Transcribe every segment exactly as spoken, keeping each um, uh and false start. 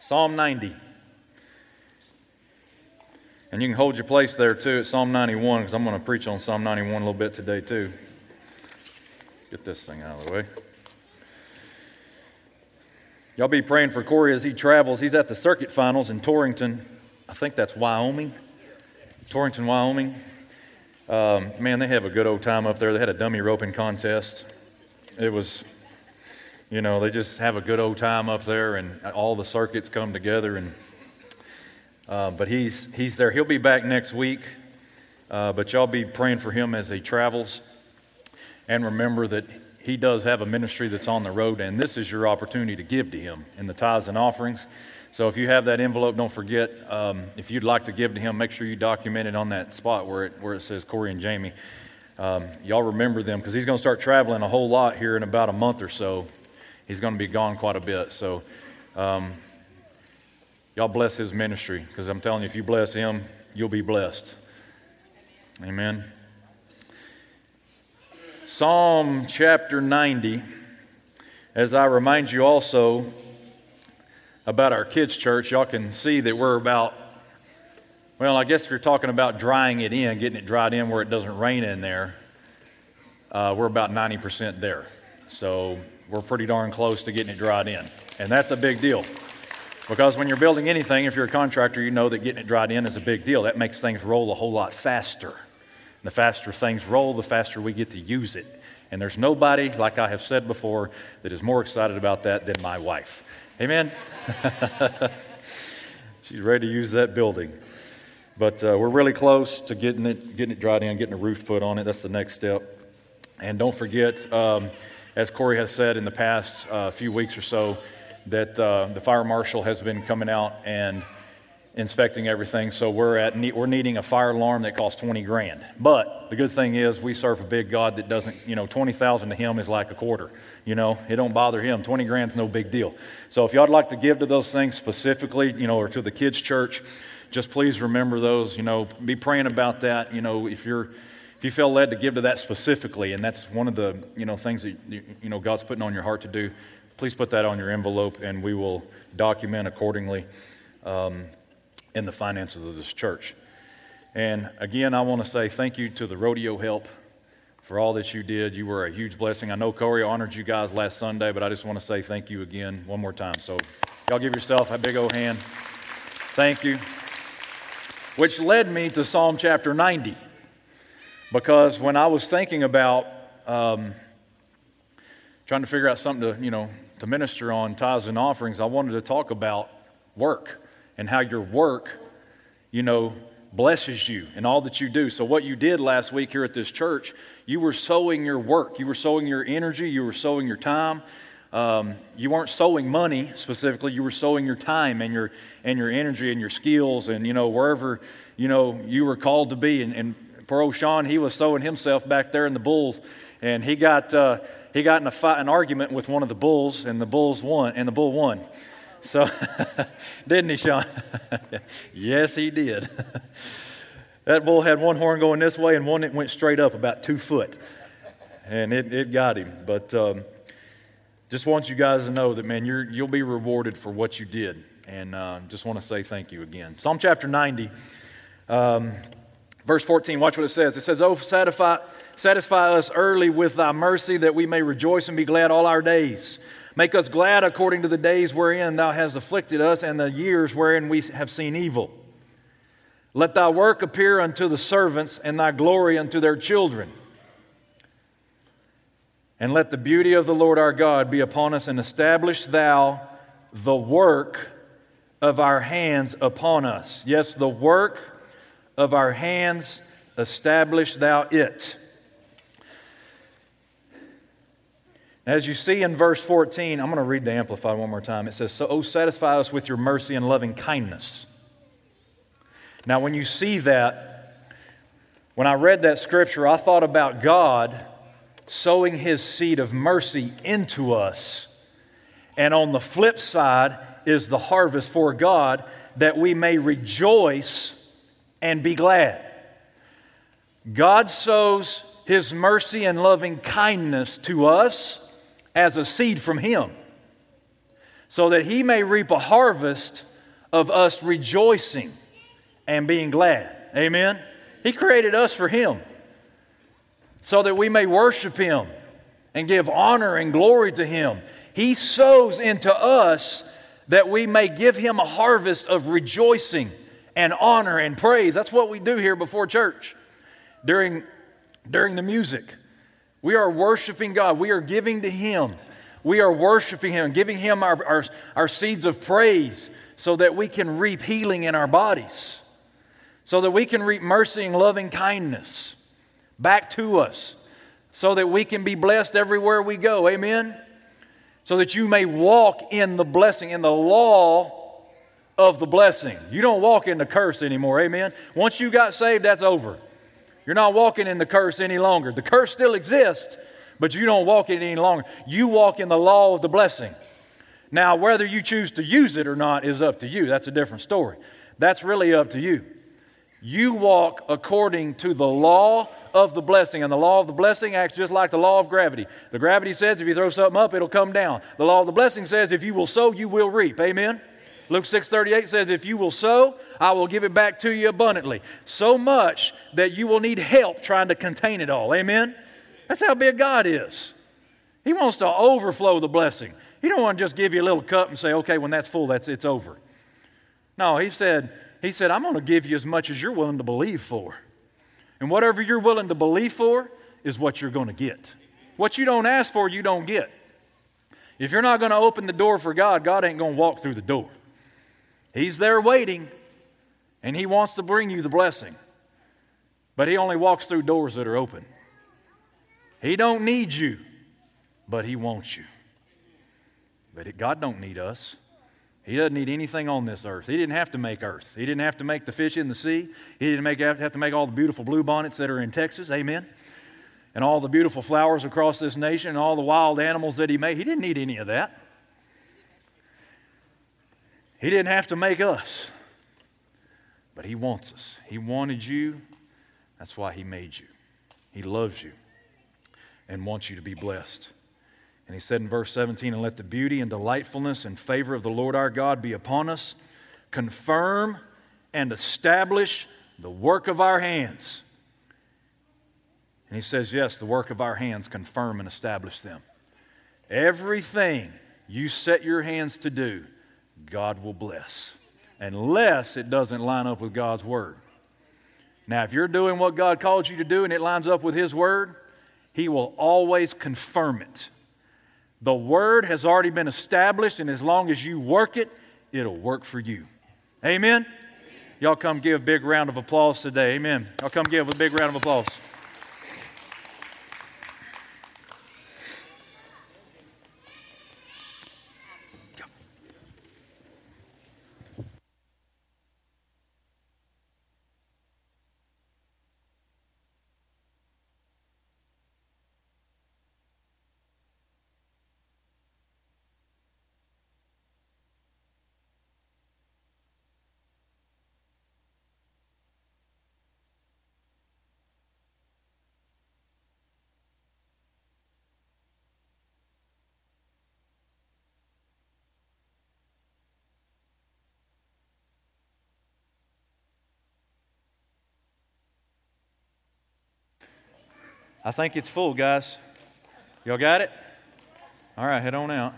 Psalm ninety. And you can hold your place there too at Psalm ninety-one, because I'm going to preach on Psalm ninety-one a little bit today too. Get this thing out of the way. Y'all be praying for Corey as he travels. He's at the circuit finals in Torrington. I think that's Wyoming. Torrington, Wyoming. Um, man, they have a good old time up there. They had a dummy roping contest. It was, you know, they just have a good old time up there, and all the circuits come together. And uh, but he's he's there. He'll be back next week. Uh, but y'all be praying for him as he travels, and remember that he does have a ministry that's on the road, and this is your opportunity to give to him in the tithes and offerings. So if you have that envelope, don't forget, um, if you'd like to give to him, make sure you document it on that spot where it where it says Corey and Jamie. Um, y'all remember them, because he's going to start traveling a whole lot here in about a month or so. He's going to be gone quite a bit. So um, y'all bless his ministry, because I'm telling you, if you bless him, you'll be blessed. Amen. Psalm chapter ninety, as I remind you also about our kids' church, y'all can see that we're about, well, I guess if you're talking about drying it in, getting it dried in where it doesn't rain in there, uh, we're about ninety percent there. So we're pretty darn close to getting it dried in. And that's a big deal. Because when you're building anything, if you're a contractor, you know that getting it dried in is a big deal. That makes things roll a whole lot faster. And the faster things roll, the faster we get to use it. And there's nobody, like I have said before, that is more excited about that than my wife. Amen? She's ready to use that building. But uh, we're really close to getting it getting it dried in, getting a roof put on it. That's the next step. And don't forget, um, as Corey has said in the past uh, few weeks or so, that uh, the fire marshal has been coming out and inspecting everything. So we're at we're needing a fire alarm that costs twenty grand. But the good thing is we serve a big God that doesn't, you know, twenty thousand to him is like a quarter. You know, it don't bother him. twenty grand's no big deal. So if y'all'd like to give to those things specifically, you know, or to the kids' church, just please remember those. You know, be praying about that. You know, if you're if you feel led to give to that specifically, and that's one of the you know things that you, you know God's putting on your heart to do, please put that on your envelope, and we will document accordingly. Um, in the finances of this church. And again, I want to say thank you to the Rodeo Help for all that you did. You were a huge blessing. I know Corey honored you guys last Sunday, but I just want to say thank you again one more time. So y'all give yourself a big old hand. Thank you. Which led me to Psalm chapter ninety. Because when I was thinking about um, trying to figure out something to, you know, to minister on tithes and offerings, I wanted to talk about work. And how your work, you know, blesses you in all that you do. So what you did last week here at this church, you were sowing your work. You were sowing your energy. You were sowing your time. Um, you weren't sowing money specifically. You were sowing your time and your and your energy and your skills and, you know, wherever, you know, you were called to be. And, and poor old Sean, he was sowing himself back there in the bulls. And he got uh, he got in a fight, an argument with one of the bulls, and the bulls won, and the bull won. So, didn't he, Sean? Yes, he did. That bull had one horn going this way and one that went straight up about two foot. And it, it got him. But um, just want you guys to know that, man, you're, you'll be rewarded for what you did. And uh, just want to say thank you again. Psalm chapter ninety, um, verse fourteen, watch what it says. It says, "Oh, satisfy, satisfy us early with thy mercy, that we may rejoice and be glad all our days. Make us glad according to the days wherein thou hast afflicted us, and the years wherein we have seen evil. Let thy work appear unto the servants, and thy glory unto their children. And let the beauty of the Lord our God be upon us, and establish thou the work of our hands upon us." Yes, the work of our hands, establish thou it. As you see in verse fourteen, I'm going to read the Amplified one more time. It says, "So, oh, satisfy us with your mercy and loving kindness." Now, when you see that, when I read that scripture, I thought about God sowing His seed of mercy into us. And on the flip side is the harvest for God, that we may rejoice and be glad. God sows His mercy and loving kindness to us as a seed from Him. so that He may reap a harvest of us rejoicing and being glad. Amen? He created us for Him, so that we may worship Him and give honor and glory to Him. He sows into us that we may give Him a harvest of rejoicing and honor and praise. That's what we do here before church. During, during the music, we are worshiping God. We are giving to Him. We are worshiping Him, giving Him our, our, our seeds of praise so that we can reap healing in our bodies, so that we can reap mercy and loving kindness back to us, so that we can be blessed everywhere we go. Amen? So that you may walk in the blessing, in the law of the blessing. You don't walk in the curse anymore. Amen? Once you got saved, that's over. You're not walking in the curse any longer. The curse still exists, but you don't walk in it any longer. You walk in the law of the blessing. Now, whether you choose to use it or not is up to you. That's a different story. That's really up to you. You walk according to the law of the blessing. And the law of the blessing acts just like the law of gravity. The gravity says if you throw something up, it'll come down. The law of the blessing says if you will sow, you will reap. Amen? Luke six thirty-eight says, if you will sow, I will give it back to you abundantly. So much that you will need help trying to contain it all. Amen? That's how big God is. He wants to overflow the blessing. He don't want to just give you a little cup and say, okay, when that's full, that's it's over. No, he said, he said, I'm going to give you as much as you're willing to believe for. And whatever you're willing to believe for is what you're going to get. What you don't ask for, you don't get. If you're not going to open the door for God, God ain't going to walk through the door. He's there waiting, and He wants to bring you the blessing. But He only walks through doors that are open. He don't need you, but He wants you. But it, God don't need us. He doesn't need anything on this earth. He didn't have to make earth. He didn't have to make the fish in the sea. He didn't make, have to make all the beautiful bluebonnets that are in Texas. Amen. And all the beautiful flowers across this nation and all the wild animals that He made. He didn't need any of that. He didn't have to make us, but He wants us. He wanted you. That's why He made you. He loves you and wants you to be blessed. And He said in verse seventeen, and let the beauty and delightfulness and favor of the Lord our God be upon us. Confirm and establish the work of our hands. And He says, yes, the work of our hands, confirm and establish them. Everything you set your hands to do, God will bless, unless it doesn't line up with God's Word. Now, if you're doing what God called you to do and it lines up with His Word, He will always confirm it. The Word has already been established, and as long as you work it, it'll work for you. Amen? Y'all come give a big round of applause today. Amen. Y'all come give a big round of applause. I think it's full, guys. Y'all got it? All right, head on out.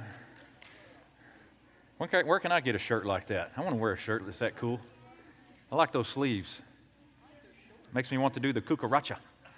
Where can, where can I get a shirt like that? I want to wear a shirt that's that cool. I like those sleeves. Makes me want to do the cucaracha.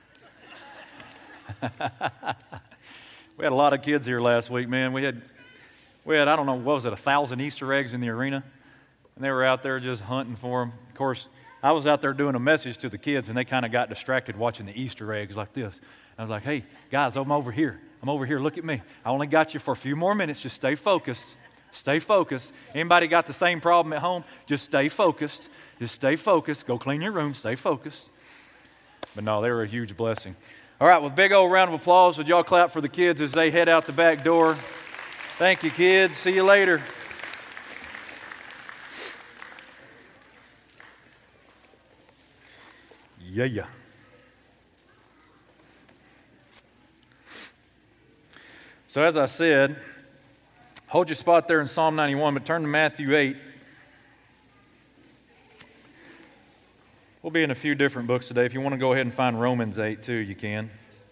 We had a lot of kids here last week, man. We had, we had I don't know, what was it, a thousand Easter eggs in the arena? And they were out there just hunting for them. Of course, I was out there doing a message to the kids, and they kind of got distracted watching the Easter eggs like this. I was like, hey, guys, I'm over here. I'm over here. Look at me. I only got you for a few more minutes. Just stay focused. Stay focused. Anybody got the same problem at home? Just stay focused. Just stay focused. Go clean your room. Stay focused. But no, they were a huge blessing. All right, with a big old round of applause, would y'all clap for the kids as they head out the back door? Thank you, kids. See you later. Yeah, yeah. So as I said, Hold your spot there in Psalm ninety-one, but turn to Matthew eight. We'll be in a few different books today. If you want to go ahead and find Romans eight too, you can.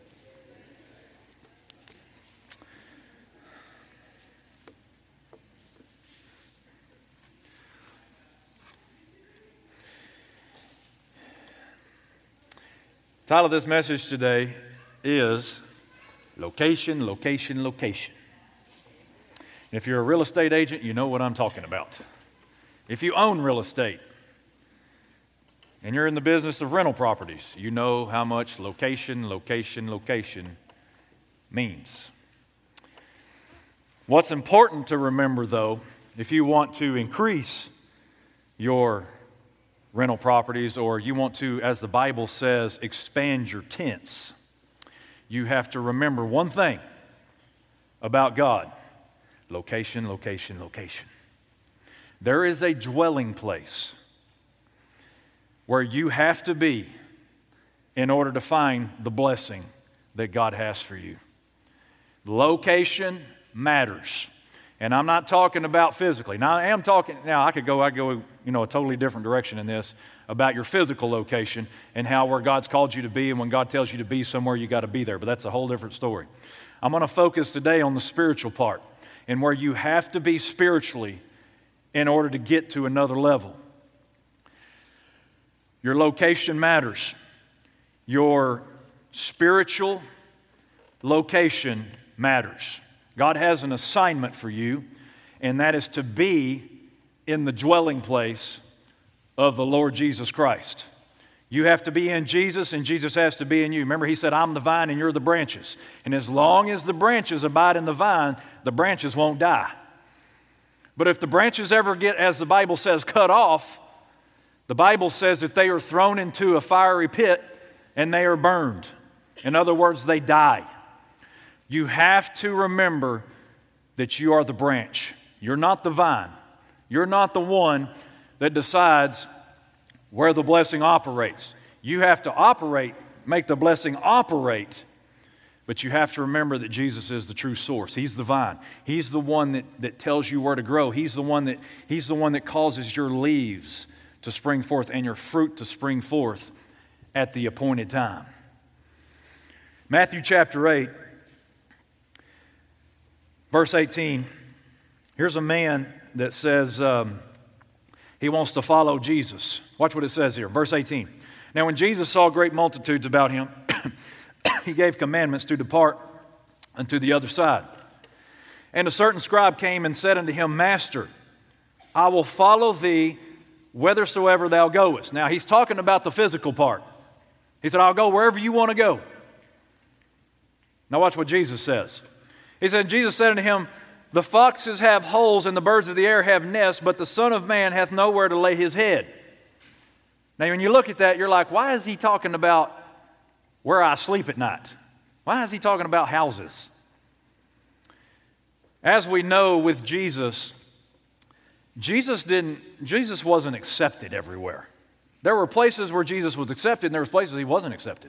The title of this message today is Location, Location, Location. And if you're a real estate agent, you know what I'm talking about. If you own real estate and you're in the business of rental properties, you know how much location, location, location means. What's important to remember, though, if you want to increase your rental properties, or you want to, as the Bible says, expand your tents, you have to remember one thing about God: location, location, location. There is a dwelling place where you have to be in order to find the blessing that God has for you. Location matters. And I'm not talking about physically. Now, I am talking, now I could go, I go, you know, a totally different direction in this about your physical location and how where God's called you to be, and when God tells you to be somewhere, you got to be there. But that's a whole different story. I'm going to focus today on the spiritual part and where you have to be spiritually in order to get to another level. Your location matters. Your spiritual location matters. God has an assignment for you, and that is to be in the dwelling place of the Lord Jesus Christ. You have to be in Jesus, and Jesus has to be in you. Remember, He said, I'm the vine and you're the branches. And as long as the branches abide in the vine, the branches won't die. But if the branches ever get, as the Bible says, cut off, the Bible says that they are thrown into a fiery pit and they are burned. In other words, they die. You have to remember that you are the branch. You're not the vine. You're not the one that decides where the blessing operates. You have to operate, make the blessing operate, but you have to remember that Jesus is the true source. He's the vine. He's the one that, that tells you where to grow. He's the one that, he's the one that causes your leaves to spring forth and your fruit to spring forth at the appointed time. Matthew chapter eight. Verse eighteen, here's a man that says um, he wants to follow Jesus. Watch what it says here. Verse eighteen. Now when Jesus saw great multitudes about him, he gave commandments to depart unto the other side. And a certain scribe came and said unto him, Master, I will follow thee whithersoever thou goest. Now he's talking about the physical part. He said, I'll go wherever you want to go. Now watch what Jesus says. He said, Jesus said unto him, the foxes have holes and the birds of the air have nests, but the Son of Man hath nowhere to lay his head. Now when you look at that, you're like, why is he talking about where I sleep at night? Why is he talking about houses? As we know with Jesus, Jesus didn't, Jesus wasn't accepted everywhere. There were places where Jesus was accepted and there were places he wasn't accepted.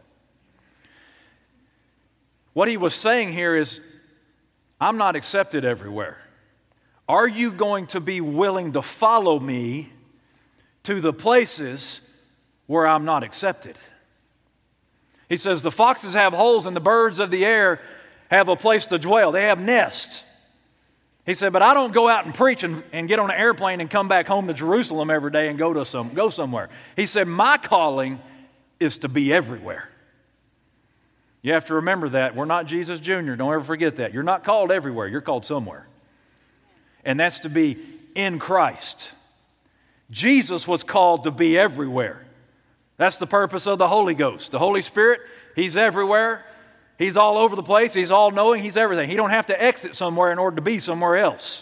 What he was saying here is, I'm not accepted everywhere. Are you going to be willing to follow me to the places where I'm not accepted? He says, the foxes have holes and the birds of the air have a place to dwell. They have nests. He said, but I don't go out and preach and, and get on an airplane and come back home to Jerusalem every day and go to some go somewhere. He said, my calling is to be everywhere. You have to remember that. We're not Jesus Junior Don't ever forget that. You're not called everywhere. You're called somewhere. And that's to be in Christ. Jesus was called to be everywhere. That's the purpose of the Holy Ghost. The Holy Spirit, He's everywhere. He's all over the place. He's all-knowing. He's everything. He don't have to exit somewhere in order to be somewhere else.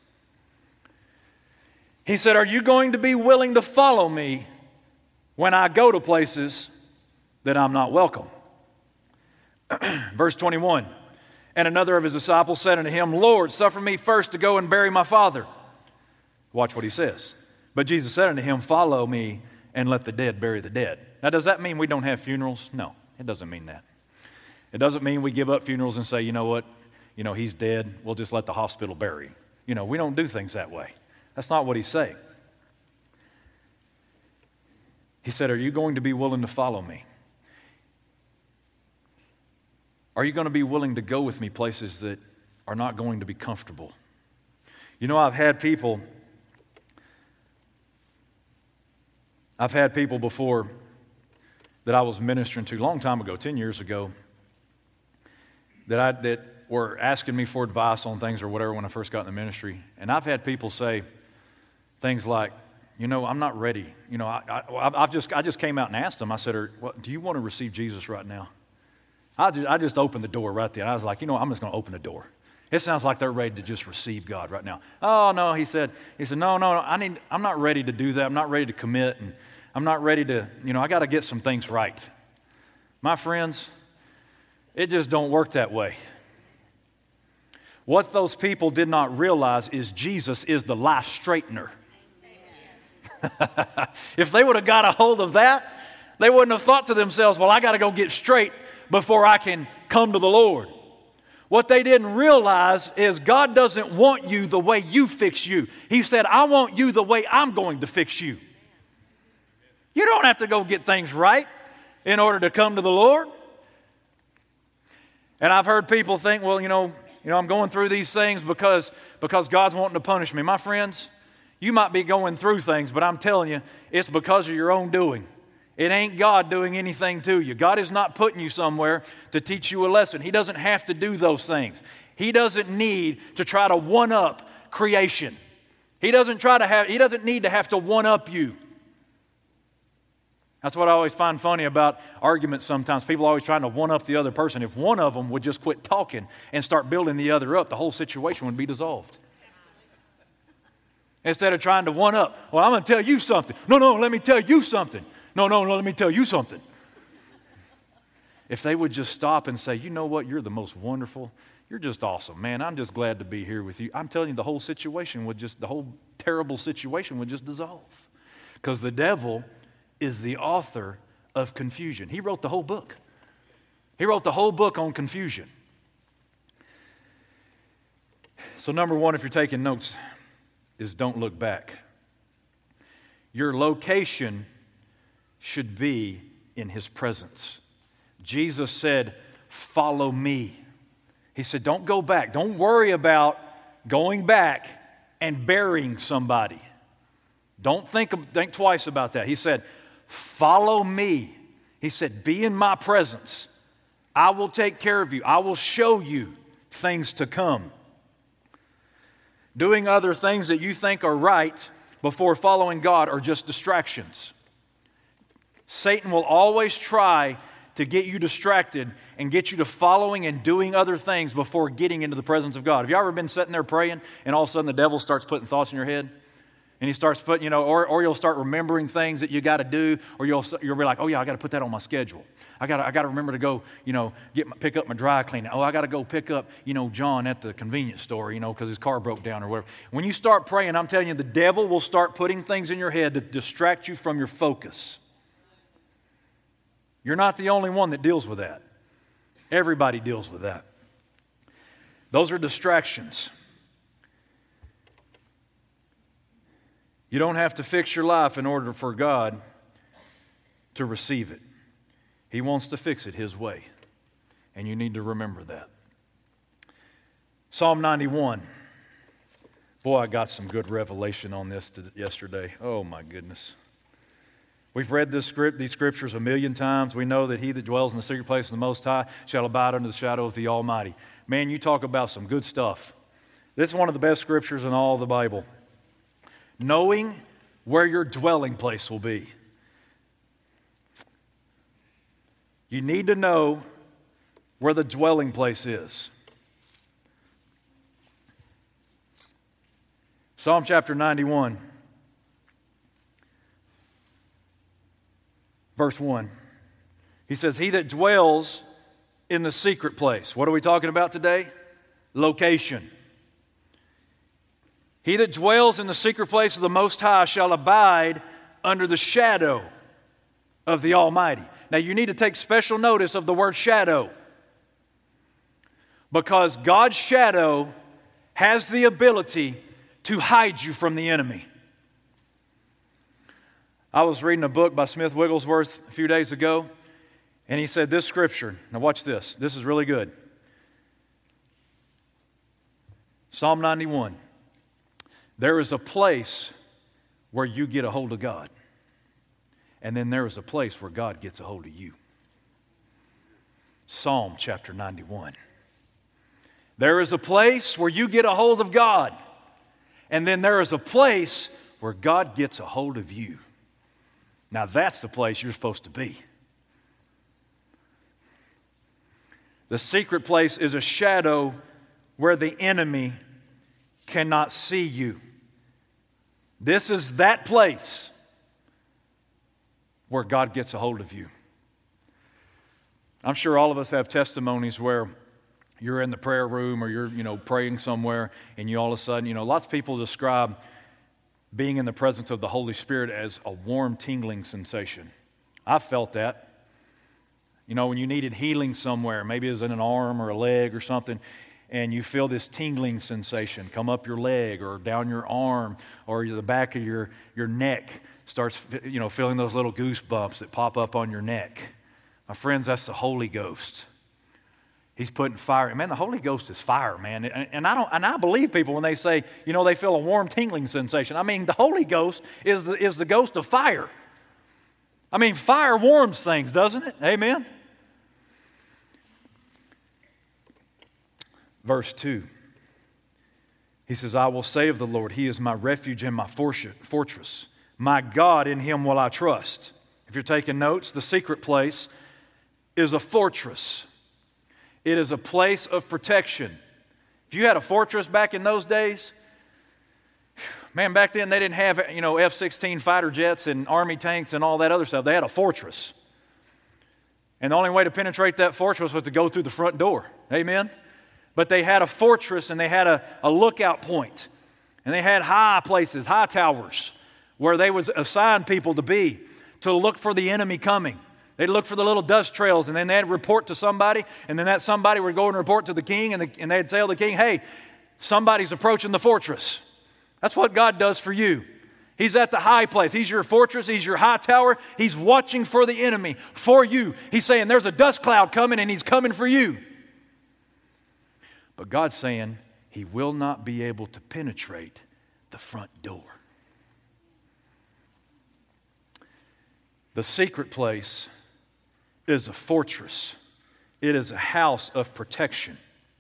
He said, are you going to be willing to follow me when I go to places that I'm not welcome? Verse twenty-one, and another of his disciples said unto him, Lord, suffer me first to go and bury my father. Watch what he says. But Jesus said unto him, follow me and let the dead bury the dead. Now, does that mean we don't have funerals? No, it doesn't mean that. It doesn't mean we give up funerals and say, you know what, you know, he's dead, we'll just let the hospital bury him. You know, we don't do things that way. That's not what he's saying. He said, are you going to be willing to follow me? Are you going to be willing to go with me places that are not going to be comfortable? You know, I've had people, I've had people before that I was ministering to a long time ago, ten years ago, that I that were asking me for advice on things or whatever when I first got in the ministry. And I've had people say things like, you know, I'm not ready. You know, I, I, I've just I just came out and asked them. I said, what, do you want to receive Jesus right now? I just, I just opened the door right there. I was like, you know, I'm just going to open the door. It sounds like they're ready to just receive God right now. Oh, no, he said, he said, no, no, no, I need, I'm not ready to do that. I'm not ready to commit, and I'm not ready to, you know, I got to get some things right. My friends, it just don't work that way. What those people did not realize is Jesus is the life straightener. If they would have got a hold of that, they wouldn't have thought to themselves, well, I got to go get straight before I can come to the Lord. What they didn't realize is God doesn't want you the way you fix you. He said, I want you the way I'm going to fix you. You don't have to go get things right in order to come to the Lord. And I've heard people think, well, you know, you know, I'm going through these things because, because God's wanting to punish me. My friends, you might be going through things, but I'm telling you, it's because of your own doing. It ain't God doing anything to you. God is not putting you somewhere to teach you a lesson. He doesn't have to do those things. He doesn't need to try to one-up creation. He doesn't try to have, he doesn't need to have to one-up you. That's what I always find funny about arguments sometimes. People are always trying to one-up the other person. If one of them would just quit talking and start building the other up, the whole situation would be dissolved. Instead of trying to one-up, well, I'm going to tell you something. No, no, let me tell you something. No, no, no, let me tell you something. If they would just stop and say, you know what, you're the most wonderful, you're just awesome, man, I'm just glad to be here with you. I'm telling you, the whole situation would just, the whole terrible situation would just dissolve. Because the devil is the author of confusion. He wrote the whole book. He wrote the whole book on confusion. So number one, if you're taking notes, is don't look back. Your location should be in His presence. Jesus said, follow me. He said, don't go back. Don't worry about going back and burying somebody. Don't think, think twice about that. He said, follow me. He said, be in my presence. I will take care of you. I will show you things to come. Doing other things that you think are right before following God are just distractions. Satan will always try to get you distracted and get you to following and doing other things before getting into the presence of God. Have you ever been sitting there praying and all of a sudden the devil starts putting thoughts in your head? And he starts putting, you know, or, or you'll start remembering things that you got to do, or you'll you'll be like, oh yeah, I got to put that on my schedule. I got I got to remember to go, you know, get my, pick up my dry cleaning. Oh, I got to go pick up, you know, John at the convenience store, you know, because his car broke down or whatever. When you start praying, I'm telling you, the devil will start putting things in your head to distract you from your focus. You're not the only one that deals with that. Everybody deals with that. Those are distractions. You don't have to fix your life in order for God to receive it. He wants to fix it His way. And you need to remember that. Psalm ninety-one. Boy, I got some good revelation on this yesterday. Oh my goodness. We've read this script, these scriptures a million times. We know that he that dwells in the secret place of the Most High shall abide under the shadow of the Almighty. Man, you talk about some good stuff. This is one of the best scriptures in all of the Bible. Knowing where your dwelling place will be. You need to know where the dwelling place is. Psalm chapter ninety-one. Verse one, he says, he that dwells in the secret place. What are we talking about today? Location. He that dwells in the secret place of the Most High shall abide under the shadow of the Almighty. Now you need to take special notice of the word shadow, because God's shadow has the ability to hide you from the enemy. I was reading a book by Smith Wigglesworth a few days ago, and he said this scripture. Now watch this. This is really good. Psalm ninety-one. There is a place where you get a hold of God. And then there is a place where God gets a hold of you. Psalm chapter ninety-one. There is a place where you get a hold of God. And then there is a place where God gets a hold of you. Now that's the place you're supposed to be. The secret place is a shadow where the enemy cannot see you. This is that place where God gets a hold of you. I'm sure all of us have testimonies where you're in the prayer room or you're, you know, praying somewhere and you all of a sudden, you know, lots of people describe being in the presence of the Holy Spirit as a warm, tingling sensation. I've felt that. You know, when you needed healing somewhere, maybe it was in an arm or a leg or something, and you feel this tingling sensation come up your leg or down your arm or the back of your, your neck starts, you know, feeling those little goosebumps that pop up on your neck. My friends, that's the Holy Ghost. He's putting fire. Man, the Holy Ghost is fire, man. And, and I don't, and I believe people when they say, you know, they feel a warm tingling sensation. I mean, the Holy Ghost is the, is the ghost of fire. I mean, fire warms things, doesn't it? Amen? Verse two. He says, I will say of the Lord, He is my refuge and my fortress. My God, in Him will I trust. If you're taking notes, the secret place is a fortress. It is a place of protection. If you had a fortress back in those days, man, back then they didn't have, you know, F sixteen fighter jets and army tanks and all that other stuff. They had a fortress. And the only way to penetrate that fortress was to go through the front door. Amen? But they had a fortress and they had a, a lookout point. And they had high places, high towers, where they would assign people to be, to look for the enemy coming. They'd look for the little dust trails, and then they'd report to somebody, and then that somebody would go and report to the king, and, the, and they'd tell the king, hey, somebody's approaching the fortress. That's what God does for you. He's at the high place. He's your fortress. He's your high tower. He's watching for the enemy, for you. He's saying there's a dust cloud coming, and He's coming for you. But God's saying He will not be able to penetrate the front door. The secret place is a fortress. It is a house of protection.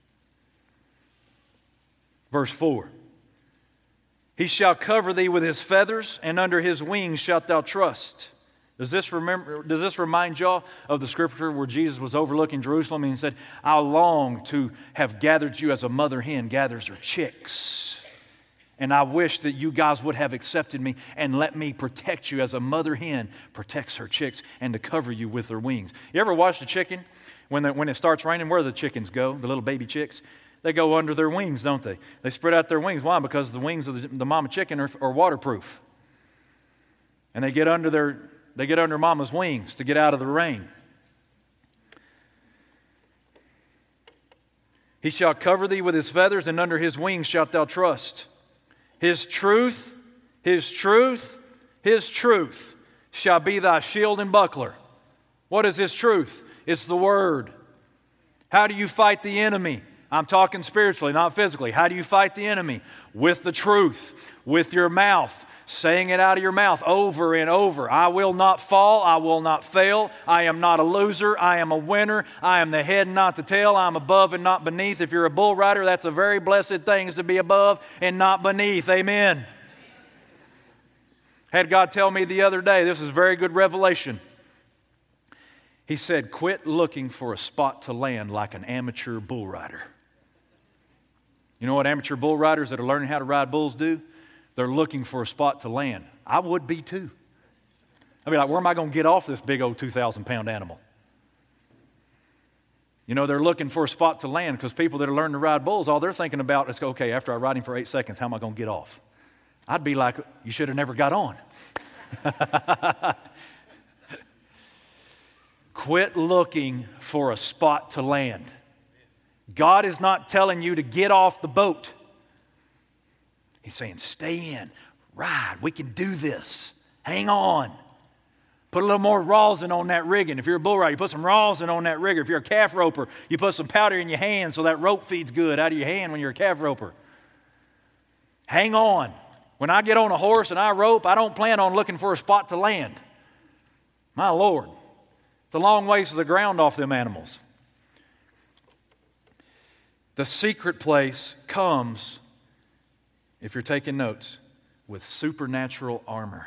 Verse four. He shall cover thee with His feathers, and under His wings shalt thou trust. Does this remember? Does this remind y'all of the scripture where Jesus was overlooking Jerusalem and He said, I long to have gathered you as a mother hen gathers her chicks. And I wish that you guys would have accepted me and let me protect you as a mother hen protects her chicks and to cover you with her wings. You ever watch a chicken? When, the, when it starts raining, where do the chickens go? The little baby chicks? They go under their wings, don't they? They spread out their wings. Why? Because the wings of the, the mama chicken are, are waterproof. And they get under their, they get under mama's wings to get out of the rain. He shall cover thee with His feathers, and under His wings shalt thou trust. His truth, His truth, His truth shall be thy shield and buckler. What is His truth? It's the Word. How do you fight the enemy? I'm talking spiritually, not physically. How do you fight the enemy? With the truth, with your mouth, saying it out of your mouth over and over. I will not fall. I will not fail. I am not a loser. I am a winner. I am the head and not the tail. I am above and not beneath. If you're a bull rider, that's a very blessed thing, is to be above and not beneath. Amen. Had God tell me the other day, this is very good revelation. He said, quit looking for a spot to land like an amateur bull rider. You know what amateur bull riders that are learning how to ride bulls do? They're looking for a spot to land. I would be too. I'd be like, where am I going to get off this big old two thousand pound animal? You know, they're looking for a spot to land because people that are learning to ride bulls, all they're thinking about is, okay, after I ride him for eight seconds, how am I going to get off? I'd be like, you should have never got on. Quit looking for a spot to land. God is not telling you to get off the boat. He's saying, stay in, ride, we can do this, hang on. Put a little more rosin on that rigging. If you're a bull rider, you put some rosin on that rigger. If you're a calf roper, you put some powder in your hand so that rope feeds good out of your hand when you're a calf roper. Hang on. When I get on a horse and I rope, I don't plan on looking for a spot to land. My Lord, it's a long ways to the ground off them animals. The secret place comes, if you're taking notes, with supernatural armor.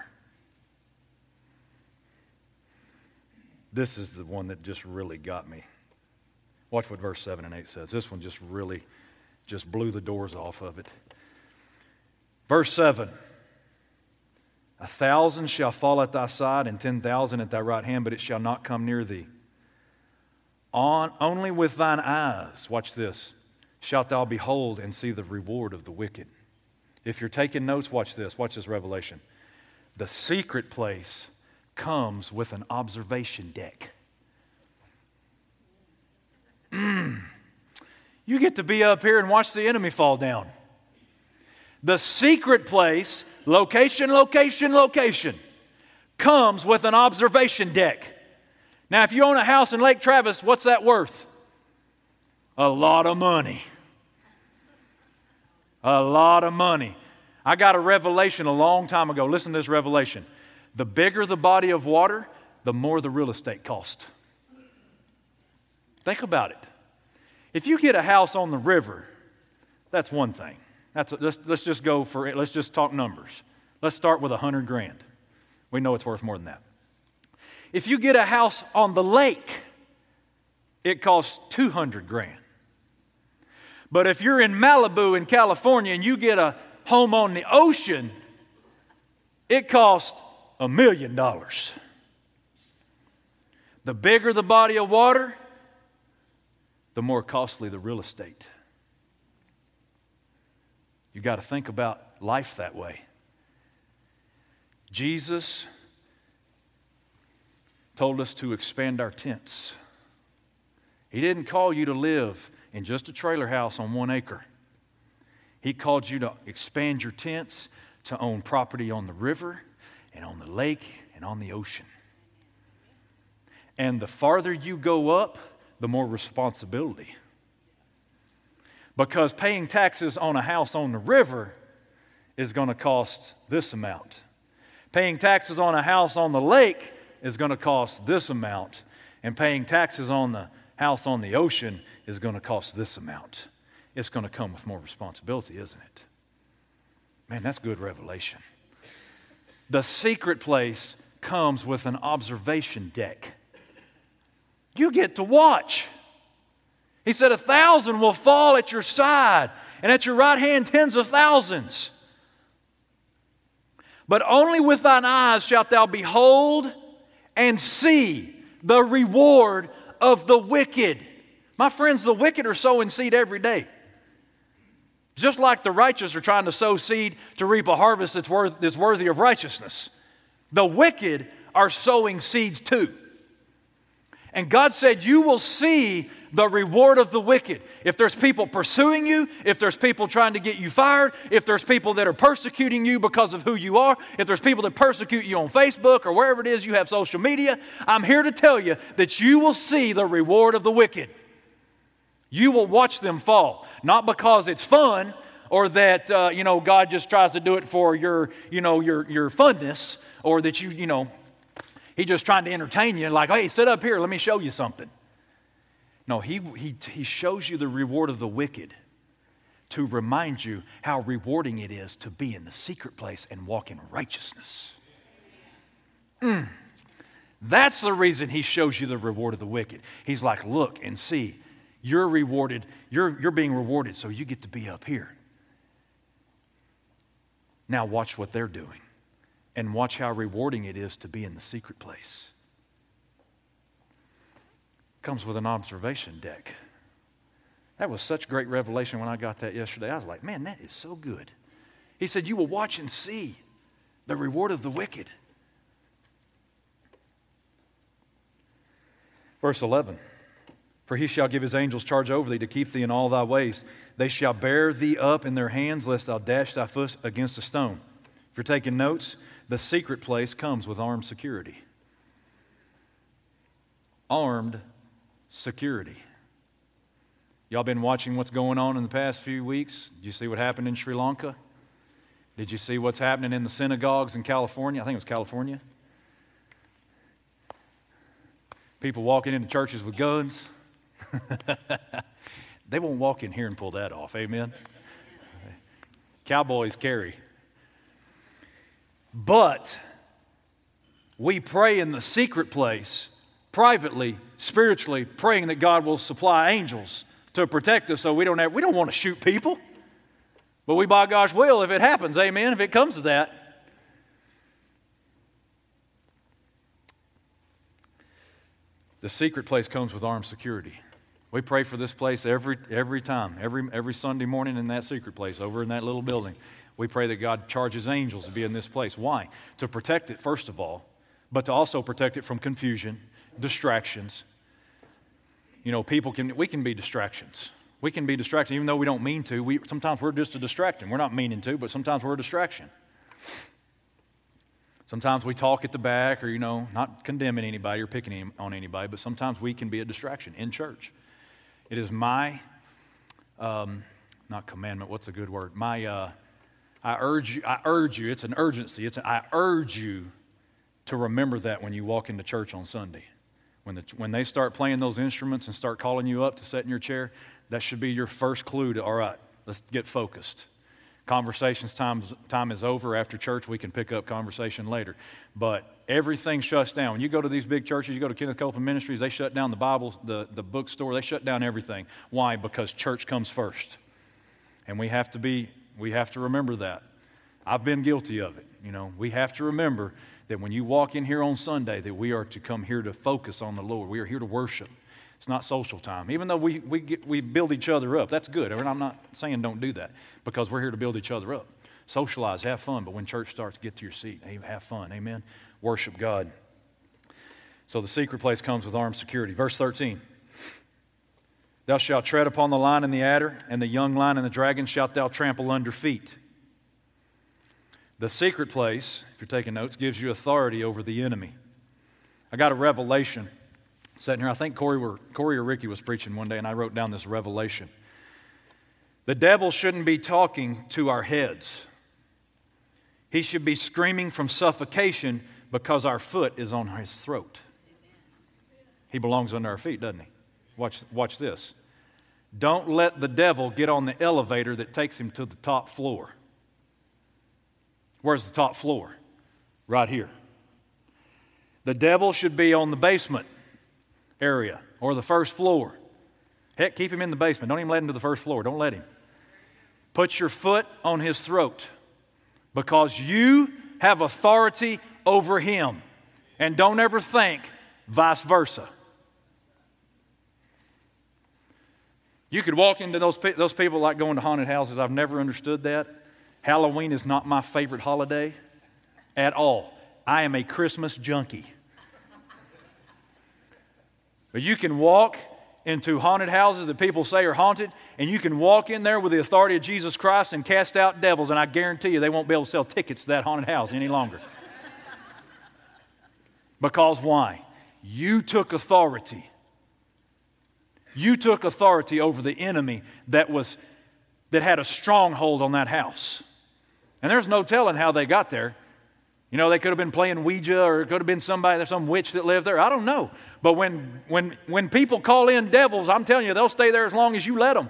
This is the one that just really got me. Watch what verse seven and eight says. This one just really just blew the doors off of it. Verse seven. A thousand shall fall at thy side and ten thousand at thy right hand, but it shall not come near thee. On, only with thine eyes, watch this, shalt thou behold and see the reward of the wicked. If you're taking notes, watch this. Watch this revelation. The secret place comes with an observation deck. Mm. You get to be up here and watch the enemy fall down. The secret place, location, location, location, comes with an observation deck. Now, if you own a house in Lake Travis, what's that worth? A lot of money. A lot of money. I got a revelation a long time ago. Listen to this revelation. The bigger the body of water, the more the real estate cost. Think about it. If you get a house on the river, that's one thing. That's a, let's, let's just go for it. Let's just talk numbers. Let's start with a hundred grand. We know it's worth more than that. If you get a house on the lake, it costs two hundred grand. But if you're in Malibu in California and you get a home on the ocean, it costs a million dollars. The bigger the body of water, the more costly the real estate. You've got to think about life that way. Jesus told us to expand our tents. He didn't call you to live in just a trailer house on one acre. He called you to expand your tents, to own property on the river and on the lake and on the ocean. And the farther you go up, the more responsibility. Because paying taxes on a house on the river is going to cost this amount. Paying taxes on a house on the lake is going to cost this amount. And paying taxes on the house on the ocean is going to cost this amount. It's going to come with more responsibility, isn't it? Man, that's good revelation. The secret place comes with an observation deck. You get to watch. He said, a thousand will fall at your side, and at your right hand tens of thousands. But only with thine eyes shalt thou behold and see the reward of the wicked. My friends, the wicked are sowing seed every day. Just like the righteous are trying to sow seed to reap a harvest that's, worth, that's worthy of righteousness. The wicked are sowing seeds too. And God said, you will see the reward of the wicked. If there's people pursuing you, if there's people trying to get you fired, if there's people that are persecuting you because of who you are, if there's people that persecute you on Facebook or wherever it is you have social media, I'm here to tell you that you will see the reward of the wicked. You will watch them fall. Not because it's fun or that, uh, you know, God just tries to do it for your, you know, your, your funness, or that you, you know, He's just trying to entertain you, like, hey, sit up here, let me show you something. No, he, he, he shows you the reward of the wicked to remind you how rewarding it is to be in the secret place and walk in righteousness. Mm. That's the reason he shows you the reward of the wicked. He's like, look and see, you're rewarded, you're, you're being rewarded, so you get to be up here. Now watch what they're doing. And watch how rewarding it is to be in the secret place. Comes with an observation deck. That was such great revelation when I got that yesterday. I was like, man, that is so good. He said, you will watch and see the reward of the wicked. Verse eleven. For he shall give his angels charge over thee to keep thee in all thy ways. They shall bear thee up in their hands, lest thou dash thy foot against a stone. If you're taking notes, the secret place comes with armed security. Armed security. Y'all been watching what's going on in the past few weeks? Did you see what happened in Sri Lanka? Did you see what's happening in the synagogues in California? I think it was California. People walking into churches with guns. They won't walk in here and pull that off. Amen. Cowboys carry. But we pray in the secret place, privately, spiritually, praying that God will supply angels to protect us so we don't have, we don't want to shoot people. But we, by God's will, if it happens, amen, if it comes to that. The secret place comes with armed security. We pray for this place every every time, every every Sunday morning in that secret place, over in that little building. We pray that God charges angels to be in this place. Why? To protect it, first of all, but to also protect it from confusion, distractions. You know, people can, we can be distractions. We can be distracted, even though we don't mean to. We, sometimes we're just a distraction. We're not meaning to, but sometimes we're a distraction. Sometimes we talk at the back or, you know, not condemning anybody or picking on anybody, but sometimes we can be a distraction in church. It is my, um, not commandment, what's a good word? My, uh, I urge you, I urge you, it's an urgency. It's an, I urge you to remember that when you walk into church on Sunday. When, the, when they start playing those instruments and start calling you up to sit in your chair, that should be your first clue to, all right, let's get focused. Conversations time, time is over. After church, we can pick up conversation later. But everything shuts down. When you go to these big churches, you go to Kenneth Copeland Ministries, they shut down the Bible, the, the bookstore, they shut down everything. Why? Because church comes first. And we have to be, we have to remember that. I've been guilty of it. You know, we have to remember that when you walk in here on Sunday, that we are to come here to focus on the Lord. We are here to worship. It's not social time. Even though we we get, we build each other up, that's good. I'm not saying don't do that, because we're here to build each other up. Socialize, have fun, but when church starts, get to your seat. Hey, have fun, amen? Worship God. So the secret place comes with armed security. Verse thirteen. Thou shalt tread upon the lion and the adder, and the young lion and the dragon shalt thou trample under feet. The secret place, if you're taking notes, gives you authority over the enemy. I got a revelation sitting here. I think Corey, were, Corey or Ricky was preaching one day, and I wrote down this revelation. The devil shouldn't be talking to our heads. He should be screaming from suffocation because our foot is on his throat. He belongs under our feet, doesn't he? Watch, watch this. Don't let the devil get on the elevator that takes him to the top floor. Where's the top floor? Right here. The devil should be on the basement area or the first floor. Heck, keep him in the basement. Don't even let him to the first floor. Don't let him. Put your foot on his throat because you have authority over him. And don't ever think vice versa. You could walk into those, those people like going to haunted houses. I've never understood that. Halloween is not my favorite holiday at all. I am a Christmas junkie. But you can walk into haunted houses that people say are haunted, and you can walk in there with the authority of Jesus Christ and cast out devils, and I guarantee you they won't be able to sell tickets to that haunted house any longer. Because why? You took authority. You took authority over the enemy that was that had a stronghold on that house. And there's no telling how they got there. You know, they could have been playing Ouija, or it could have been somebody, there's some witch that lived there. I don't know. But when, when, when people call in devils, I'm telling you, they'll stay there as long as you let them.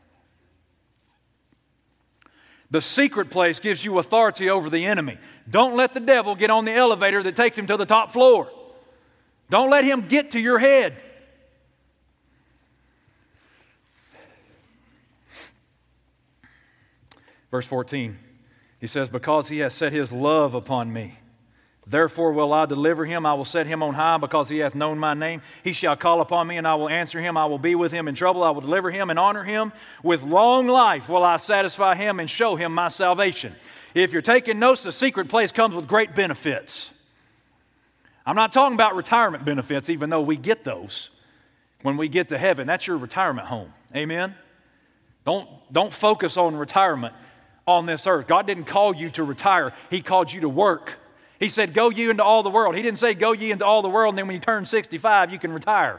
The secret place gives you authority over the enemy. Don't let the devil get on the elevator that takes him to the top floor. Don't let him get to your head. Verse fourteen, he says, because he has set his love upon me. Therefore will I deliver him. I will set him on high because he hath known my name. He shall call upon me and I will answer him. I will be with him in trouble. I will deliver him and honor him. With long life will I satisfy him and show him my salvation. If you're taking notes, the secret place comes with great benefits. I'm not talking about retirement benefits, even though we get those. when we get to heaven. That's your retirement home. Amen? Don't, don't focus on retirement on this earth. God didn't call you to retire. He called you to work. He said, go ye into all the world. He didn't say, go ye into all the world, and then when you turn sixty-five, you can retire.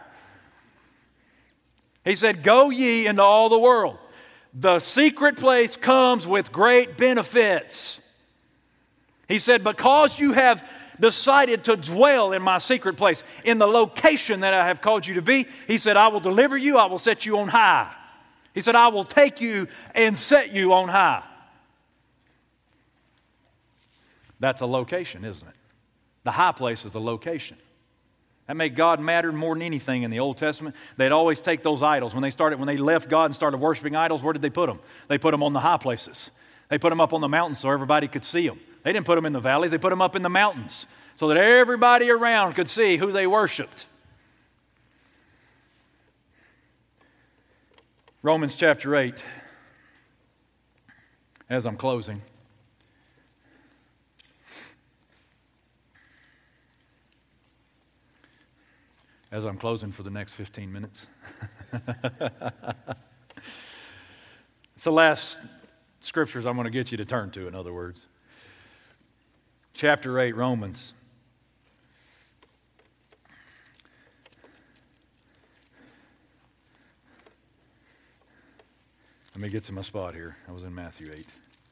He said, go ye into all the world. The secret place comes with great benefits. He said, because you have decided to dwell in my secret place, in the location that I have called you to be, he said, I will deliver you, I will set you on high. He said, I will take you and set you on high. That's a location, isn't it? The high place is the location. That made God matter more than anything in the Old Testament. They'd always take those idols. When they started, when they left God and started worshiping idols, where did they put them? They put them on the high places. They put them up on the mountains so everybody could see them. They didn't put them in the valleys. They put them up in the mountains so that everybody around could see who they worshiped. Romans chapter eight, as I'm closing. As I'm closing for the next fifteen minutes. It's the last scriptures I'm going to get you to turn to, in other words. Chapter eight, Romans. Let me get to my spot here. I was in Matthew eight.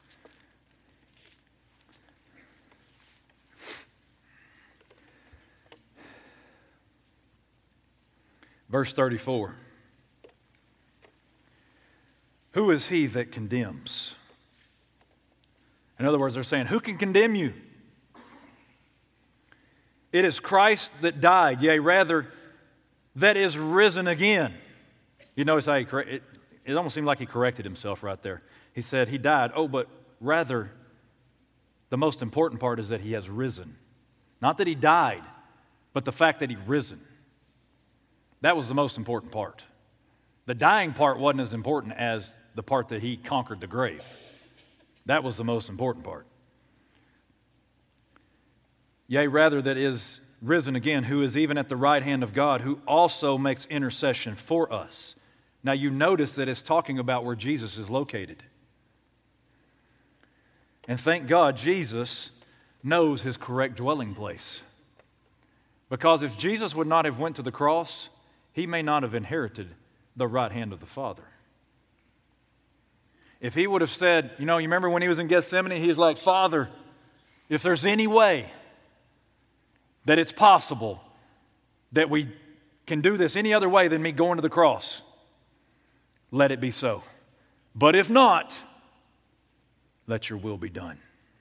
Verse thirty-four. Who is he that condemns? In other words, they're saying, who can condemn you? It is Christ that died, yea, rather, that is risen again. You notice how he, it, it almost seemed like he corrected himself right there. He said, he died. Oh, but rather, the most important part is that he has risen. Not that he died, but the fact that he risen. That was the most important part. The dying part wasn't as important as the part that he conquered the grave. That was the most important part. Yea, rather, that is risen again, who is even at the right hand of God, who also makes intercession for us. Now you notice that it's talking about where Jesus is located. And thank God Jesus knows his correct dwelling place. Because if Jesus would not have went to the cross, he may not have inherited the right hand of the Father. If he would have said, you know, you remember when he was in Gethsemane, he was like, Father, if there's any way that it's possible that we can do this any other way than me going to the cross, let it be so. But if not, let your will be done.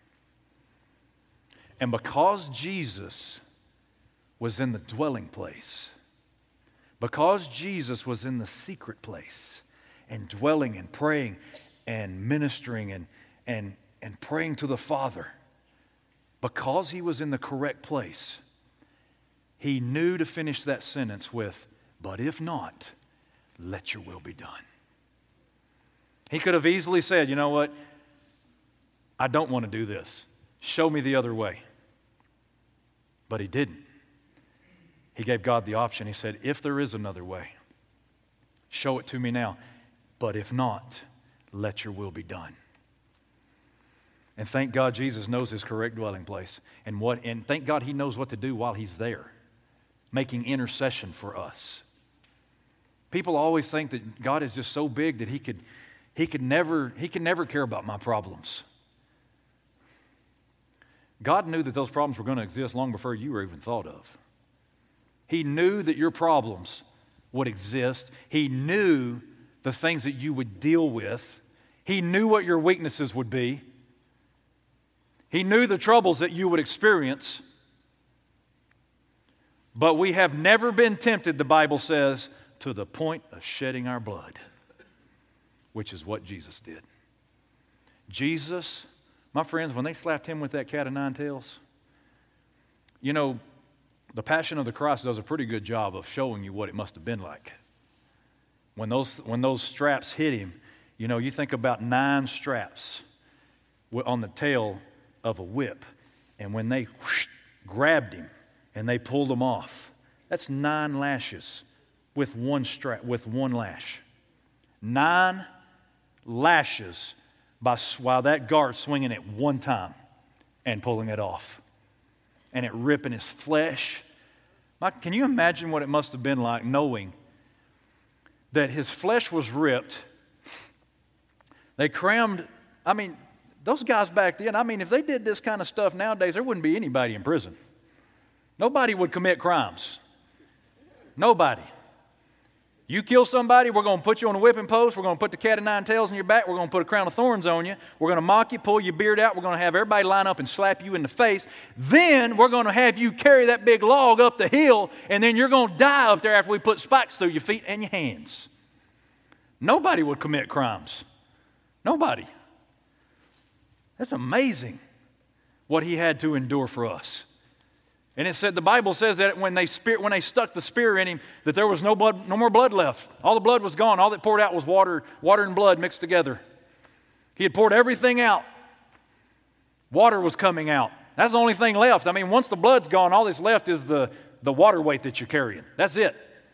And because Jesus was in the dwelling place, because Jesus was in the secret place and dwelling and praying and ministering and, and, and praying to the Father, because he was in the correct place, he knew to finish that sentence with, but if not, let your will be done. He could have easily said, you know what, I don't want to do this. Show me the other way. But he didn't. He gave God the option. He said, if there is another way, show it to me now. But if not, let your will be done. And thank God Jesus knows his correct dwelling place. And what and thank God he knows what to do while he's there, making intercession for us. People always think that God is just so big that he could he could never he can never care about my problems. God knew that those problems were going to exist long before you were even thought of. He knew that your problems would exist. He knew the things that you would deal with. He knew what your weaknesses would be. He knew the troubles that you would experience. But we have never been tempted, the Bible says, to the point of shedding our blood, which is what Jesus did. Jesus, my friends, when they slapped him with that cat of nine tails, you know, the Passion of the Christ does a pretty good job of showing you what it must have been like. When those, when those straps hit him, you know, you think about nine straps on the tail of a whip. And when they whoosh, grabbed him and they pulled him off, that's nine lashes with one strap, with one lash. Nine lashes by, while that guard swinging it one time and pulling it off. And it ripping his flesh. Like, can you imagine what it must have been like knowing that his flesh was ripped? They crammed, I mean, those guys back then, I mean, if they did this kind of stuff nowadays, there wouldn't be anybody in prison. Nobody would commit crimes. Nobody. You kill somebody, we're going to put you on a whipping post, we're going to put the cat of nine tails in your back, we're going to put a crown of thorns on you, we're going to mock you, pull your beard out, we're going to have everybody line up and slap you in the face. Then we're going to have you carry that big log up the hill, and then you're going to die up there after we put spikes through your feet and your hands. Nobody would commit crimes. Nobody. That's amazing what he had to endure for us. And it said, the Bible says that when they spear, when they stuck the spear in him, that there was no blood, no more blood left. All the blood was gone. All that poured out was water, water and blood mixed together. He had poured everything out. Water was coming out. That's the only thing left. I mean, once the blood's gone, all that's left is the, the water weight that you're carrying. That's it.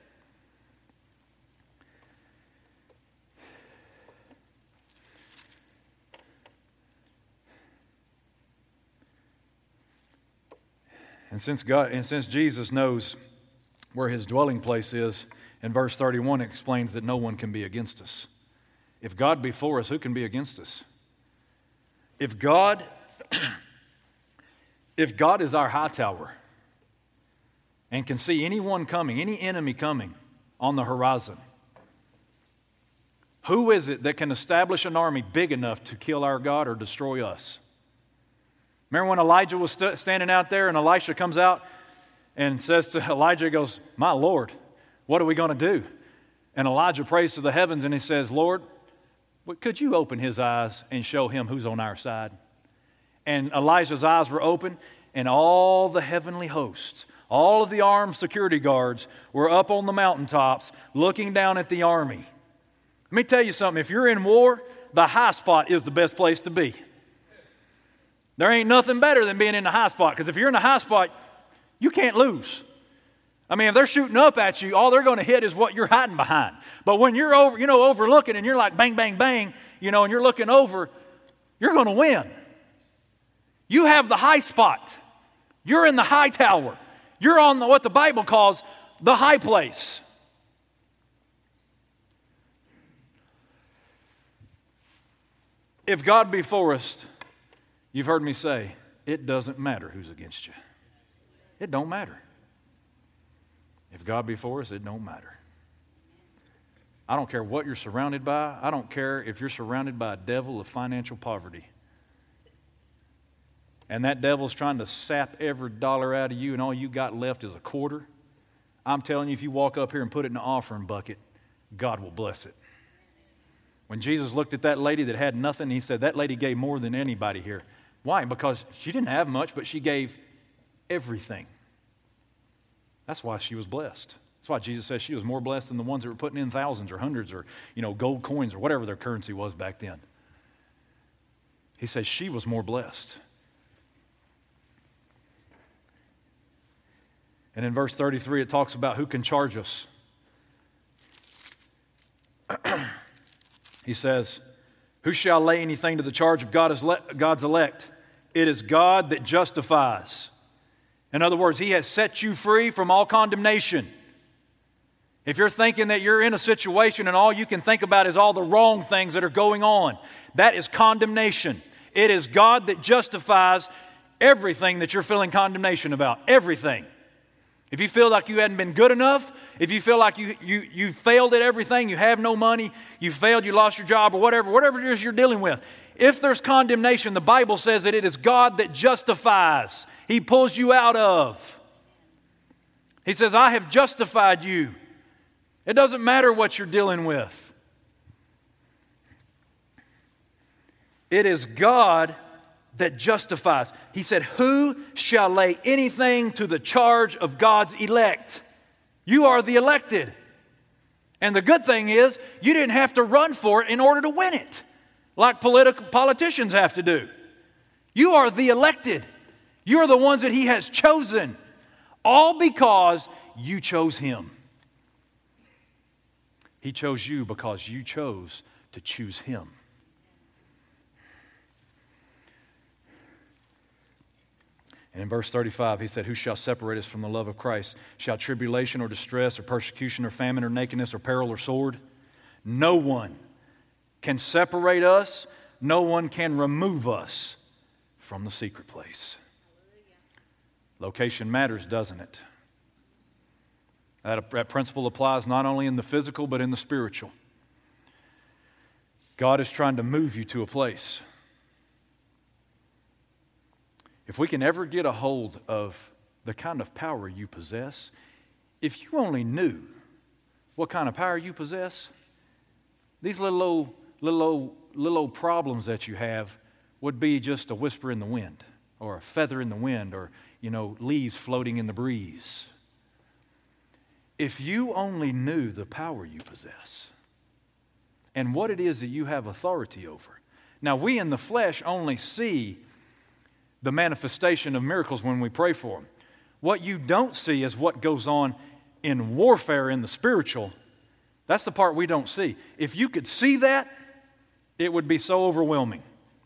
And since God, and since Jesus knows where his dwelling place is, in verse thirty-one it explains that no one can be against us. If God be for us, who can be against us? If God, if God is our high tower and can see anyone coming, any enemy coming on the horizon, who is it that can establish an army big enough to kill our God or destroy us? Remember when Elijah was st- standing out there and Elisha comes out and says to Elijah, he goes, "My Lord, what are we going to do?" And Elijah prays to the heavens and he says, "Lord, could you open his eyes and show him who's on our side?" And Elijah's eyes were open, and all the heavenly hosts, all of the armed security guards were up on the mountaintops looking down at the army. Let me tell you something. If you're in war, the high spot is the best place to be. There ain't nothing better than being in the high spot, because if you're in the high spot, you can't lose. I mean, if they're shooting up at you, all they're going to hit is what you're hiding behind. But when you're over, you know, overlooking and you're like bang, bang, bang, you know, and you're looking over, you're going to win. You have the high spot. You're in the high tower. You're on the, what the Bible calls the high place. If God be for us, you've heard me say, it doesn't matter who's against you. It don't matter. If God be for us, it don't matter. I don't care what you're surrounded by. I don't care if you're surrounded by a devil of financial poverty. And that devil's trying to sap every dollar out of you and all you got left is a quarter. I'm telling you, if you walk up here and put it in the offering bucket, God will bless it. When Jesus looked at that lady that had nothing, he said, that lady gave more than anybody here. Why? Because she didn't have much, but she gave everything. That's why she was blessed. That's why Jesus says she was more blessed than the ones that were putting in thousands or hundreds or, you know, gold coins or whatever their currency was back then. He says she was more blessed. And in verse thirty-three, it talks about who can charge us. He says, who shall lay anything to the charge of God's elect? It is God that justifies. In other words, He has set you free from all condemnation. If you're thinking that you're in a situation and all you can think about is all the wrong things that are going on, that is condemnation. It is God that justifies everything that you're feeling condemnation about. Everything. If you feel like you hadn't been good enough, if you feel like you, you, you failed at everything, you have no money, you failed, you lost your job or whatever, whatever it is you're dealing with, if there's condemnation, the Bible says that it is God that justifies. He pulls you out of. He says, I have justified you. It doesn't matter what you're dealing with. It is God that justifies. He said, who shall lay anything to the charge of God's elect? You are the elected. And the good thing is, you didn't have to run for it in order to win it, like political politicians have to do. You are the elected. You are the ones that He has chosen, all because you chose Him. He chose you because you chose to choose Him. And in verse thirty-five, he said, who shall separate us from the love of Christ? Shall tribulation or distress or persecution or famine or nakedness or peril or sword? No one can separate us. No one can remove us from the secret place. Location matters, doesn't it? That, that principle applies not only in the physical, but in the spiritual. God is trying to move you to a place. If we can ever get a hold of the kind of power you possess, if you only knew what kind of power you possess, these little old, little old, little old problems that you have would be just a whisper in the wind, or a feather in the wind, or, you know, leaves floating in the breeze. If you only knew the power you possess and what it is that you have authority over. Now, we in the flesh only see the manifestation of miracles when we pray for them. What you don't see is what goes on in warfare in the spiritual. That's the part we don't see. If you could see that, it would be so overwhelming.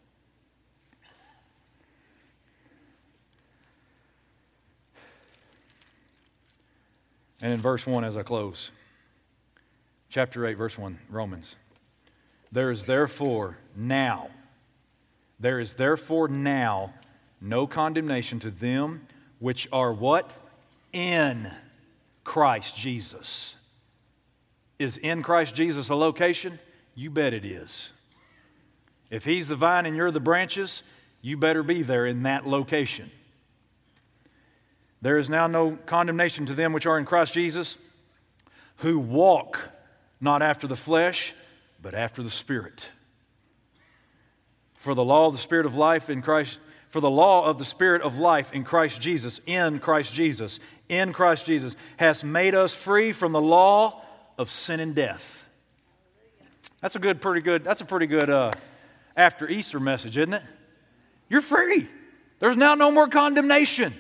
And in verse one, as I close, chapter eight, verse one, Romans. There is therefore now, there is therefore now no condemnation to them which are what? In Christ Jesus. Is in Christ Jesus a location? You bet it is. If He's the vine and you're the branches, you better be there in that location. There is now no condemnation to them which are in Christ Jesus, who walk not after the flesh, but after the Spirit. For the law of the Spirit of life in Christ, for the law of the Spirit of life in Christ Jesus, in Christ Jesus, in Christ Jesus, has made us free from the law of sin and death. That's a good, pretty good, that's a pretty good uh, after Easter message, isn't it? You're free. There's now no more condemnation.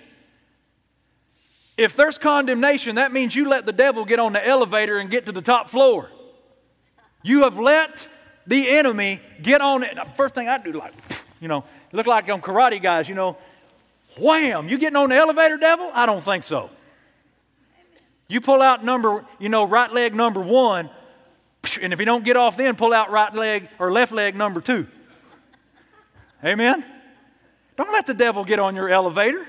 If there's condemnation, that means you let the devil get on the elevator and get to the top floor. You have let the enemy get on it. First thing I do, like, you know, look like on karate guys, you know, wham, you getting on the elevator, devil? I don't think so. You pull out number, you know, right leg number one, and if you don't get off then, pull out right leg or left leg number two. Amen? Don't let the devil get on your elevator.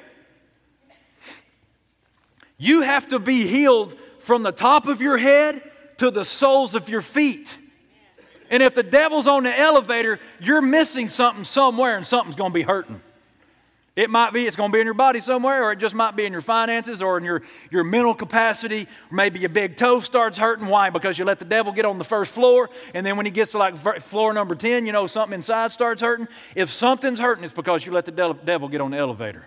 You have to be healed from the top of your head to the soles of your feet. And if the devil's on the elevator, you're missing something somewhere and something's going to be hurting. It might be it's going to be in your body somewhere, or it just might be in your finances or in your, your mental capacity. Or maybe your big toe starts hurting. Why? Because you let the devil get on the first floor, and then when he gets to like floor number ten, you know, something inside starts hurting. If something's hurting, it's because you let the devil get on the elevator.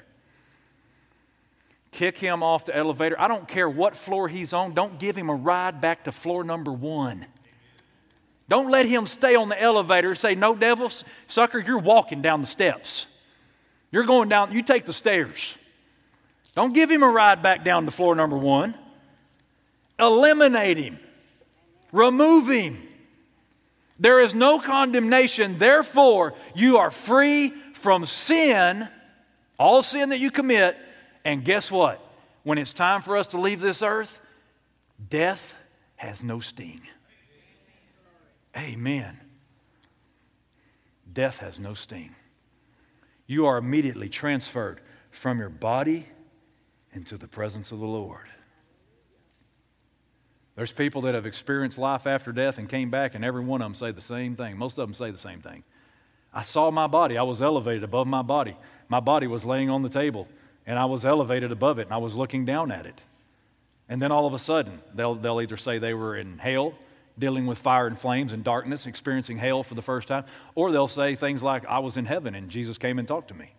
Kick him off the elevator. I don't care what floor he's on. Don't give him a ride back to floor number one. Don't let him stay on the elevator and say, no, devil, sucker, you're walking down the steps. You're going down, you take the stairs. Don't give him a ride back down to floor number one. Eliminate him. Remove him. There is no condemnation. Therefore, you are free from sin, all sin that you commit. And guess what? When it's time for us to leave this earth, death has no sting. Amen. Death has no sting. You are immediately transferred from your body into the presence of the Lord. There's people that have experienced life after death and came back, and every one of them say the same thing. Most of them say the same thing. I saw my body. I was elevated above my body. My body was laying on the table, and I was elevated above it, and I was looking down at it. And then all of a sudden, they'll, they'll either say they were in hell, dealing with fire and flames and darkness, experiencing hell for the first time, or they'll say things like, I was in heaven and Jesus came and talked to me.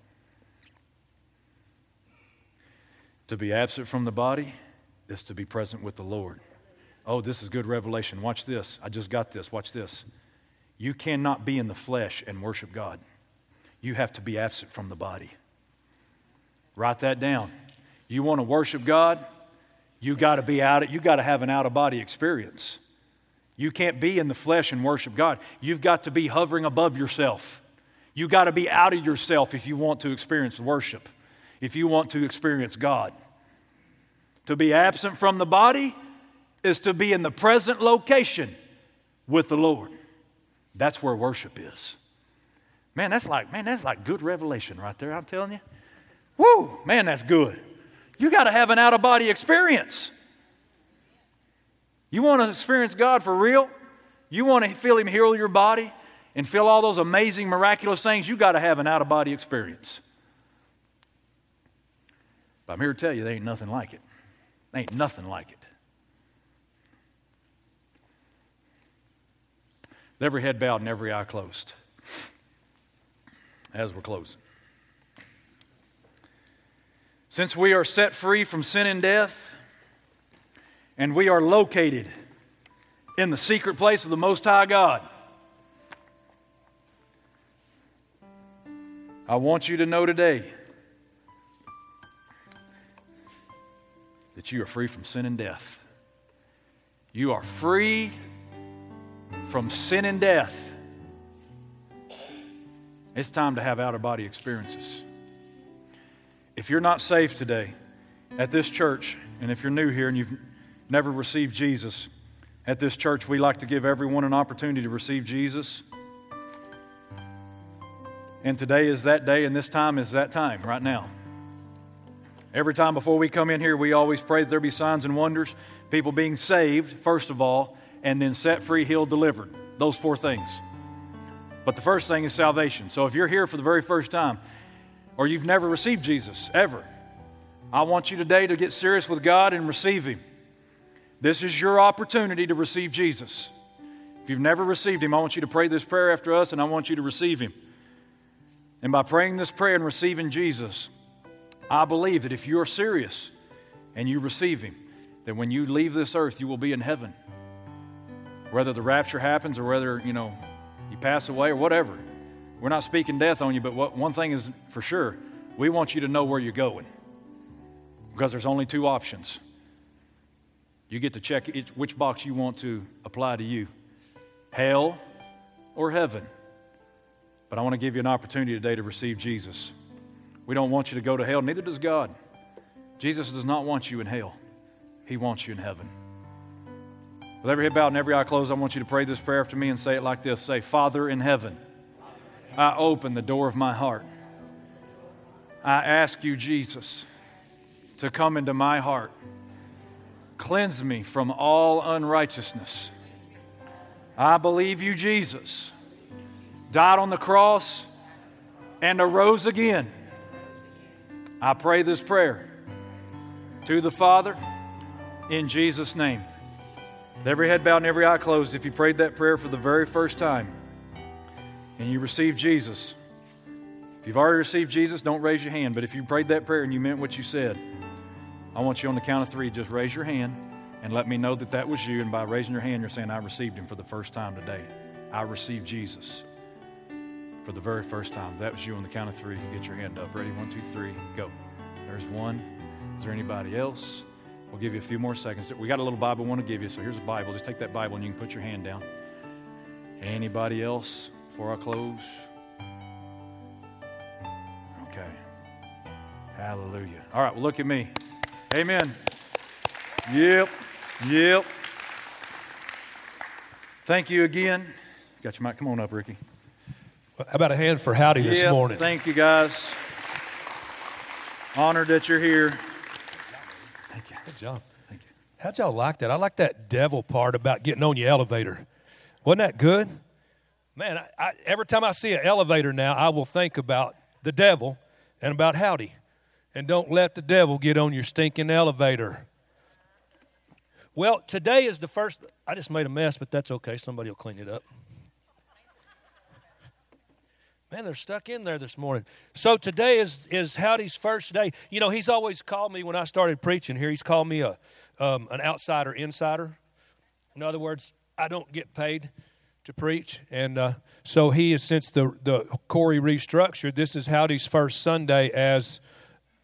To be absent from the body is to be present with the Lord. Oh, this is good revelation. Watch this. I just got this. Watch this. You cannot be in the flesh and worship God. You have to be absent from the body. Write that down. You want to worship God? You got to be out. You got to have an out-of-body experience. You can't be in the flesh and worship God. You've got to be hovering above yourself. You've got to be out of yourself if you want to experience worship, if you want to experience God. To be absent from the body is to be in the present location with the Lord. That's where worship is. Man, that's like, man, that's like good revelation right there, I'm telling you. Woo, man, that's good. You got to have an out-of-body experience. You want to experience God for real? You want to feel Him heal your body and feel all those amazing, miraculous things? You got to have an out-of-body experience. But I'm here to tell you, there ain't nothing like it. There ain't nothing like it. With every head bowed and every eye closed. As we're closing. Since we are set free from sin and death, and we are located in the secret place of the Most High God, I want you to know today that you are free from sin and death. You are free from sin and death. It's time to have out-of-body experiences. If you're not saved today at this church, and if you're new here and you've never received Jesus, at this church we like to give everyone an opportunity to receive Jesus. And today is that day, and this time is that time, right now. Every time before we come in here, we always pray that there be signs and wonders, people being saved, first of all, and then set free, healed, delivered. Those four things. But the first thing is salvation. So if you're here for the very first time, or you've never received Jesus, ever, I want you today to get serious with God and receive Him. This is your opportunity to receive Jesus. If you've never received Him, I want you to pray this prayer after us, and I want you to receive Him. And by praying this prayer and receiving Jesus, I believe that if you are serious and you receive Him, that when you leave this earth, you will be in heaven. Whether the rapture happens or whether, you know, you pass away or whatever. We're not speaking death on you, but what, one thing is for sure, we want you to know where you're going. Because there's only two options. You get to check each, which box you want to apply to you. Hell or heaven. But I want to give you an opportunity today to receive Jesus. We don't want you to go to hell, neither does God. Jesus does not want you in hell. He wants you in heaven. With every head bowed and every eye closed, I want you to pray this prayer after me and say it like this. Say, Father in heaven, I open the door of my heart. I ask you, Jesus, to come into my heart. Cleanse me from all unrighteousness. I believe you, Jesus, died on the cross and arose again. I pray this prayer to the Father in Jesus' name. With every head bowed and every eye closed, if you prayed that prayer for the very first time and you received Jesus, if you've already received Jesus, don't raise your hand. But if you prayed that prayer and you meant what you said, I want you on the count of three, just raise your hand and let me know that that was you. And by raising your hand, you're saying, I received Him for the first time today. I received Jesus for the very first time. If that was you on the count of three, get your hand up. Ready? One, two, three, go. There's one. Is there anybody else? We'll give you a few more seconds. We got a little Bible we want to give you, so here's a Bible. Just take that Bible and you can put your hand down. Anybody else before I close? Okay. Hallelujah. All right, well, look at me. Amen. Yep. Yep. Thank you again. Got your mic. Come on up, Ricky. How about a hand for Howdy this yep. morning? Thank you, guys. Honored that you're here. Thank you. Good job. Thank you. How'd y'all like that? I like that devil part about getting on your elevator. Wasn't that good? Man, I, I, every time I see an elevator now, I will think about the devil and about Howdy. And don't let the devil get on your stinking elevator. Well, today is the first. I just made a mess, but that's okay. Somebody will clean it up. Man, they're stuck in there this morning. So today is, is Howdy's first day. You know, he's always called me when I started preaching here. He's called me a um, an outsider insider. In other words, I don't get paid to preach. And uh, so he is, since the, the Corey restructured, this is Howdy's first Sunday as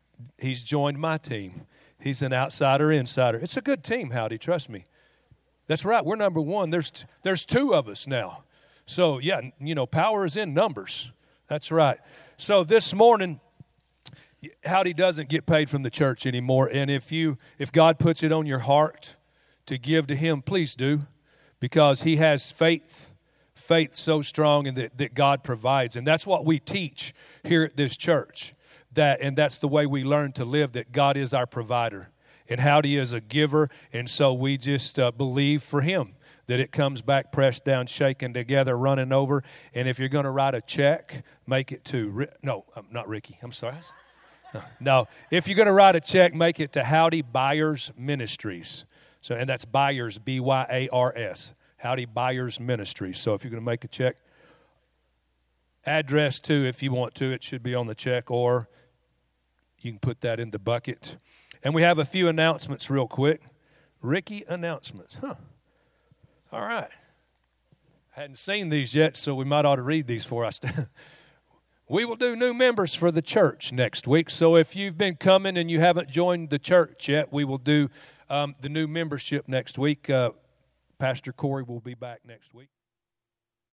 he's joined my team. He's an outsider insider. It's a good team, Howdy, trust me. That's right. We're number one. There's t- there's two of us now. So, yeah, you know, power is in numbers. That's right. So this morning, Howdy doesn't get paid from the church anymore. And if you, if God puts it on your heart to give to him, please do, because he has faith, faith so strong in that, that God provides. And that's what we teach here at this church. That, and that's the way we learn to live, that God is our provider. And Howdy is a giver, and so we just uh, believe for him that it comes back pressed down, shaken together, running over. And if you're going to write a check, make it to, no, not Ricky, I'm sorry. No, no. If you're going to write a check, make it to Howdy Byars Ministries. So, and that's Byars, B Y A R S, Howdy Byars Ministries. So if you're going to make a check, address too, if you want to, it should be on the check, or you can put that in the bucket. And we have a few announcements real quick. Ricky announcements. Huh. All right. I hadn't seen these yet, so we might ought to read these for us. We will do new members for the church next week. So if you've been coming and you haven't joined the church yet, we will do um, the new membership next week. Uh, Pastor Corey will be back next week.